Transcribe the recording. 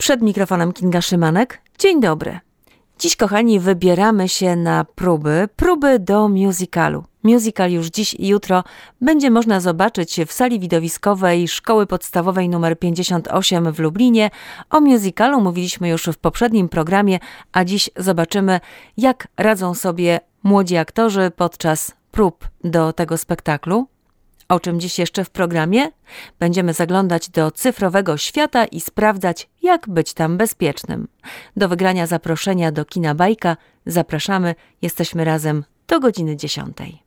Przed mikrofonem Kinga Szymanek. Dzień dobry. Dziś, kochani, wybieramy się na próby do musicalu. Musical już dziś i jutro będzie można zobaczyć w sali widowiskowej Szkoły Podstawowej nr 58 w Lublinie. O musicalu mówiliśmy już w poprzednim programie, a dziś zobaczymy, jak radzą sobie młodzi aktorzy podczas prób do tego spektaklu. O czym dziś jeszcze w programie? Będziemy zaglądać do cyfrowego świata i sprawdzać, jak być tam bezpiecznym. Do wygrania zaproszenia do Kina Bajka zapraszamy. Jesteśmy razem do godziny 10.